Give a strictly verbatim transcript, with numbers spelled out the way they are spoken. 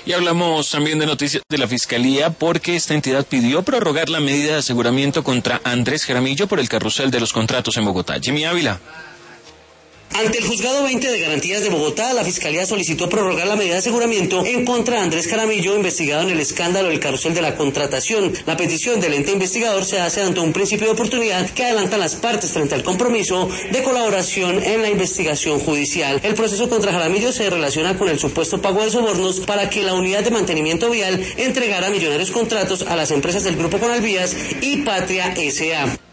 Y hablamos también de noticias de la Fiscalía porque esta entidad pidió prorrogar la medida de aseguramiento contra Andrés Jaramillo por el carrusel de los contratos en Bogotá. Jimmy Ávila. Ante el Juzgado veinte de Garantías de Bogotá, la Fiscalía solicitó prorrogar la medida de aseguramiento en contra de Andrés Jaramillo, investigado en el escándalo del carrusel de la contratación. La petición del ente investigador se hace ante un principio de oportunidad que adelantan las partes frente al compromiso de colaboración en la investigación judicial. El proceso contra Jaramillo se relaciona con el supuesto pago de sobornos para que la unidad de mantenimiento vial entregara millonarios contratos a las empresas del Grupo Conalvías y Patria S A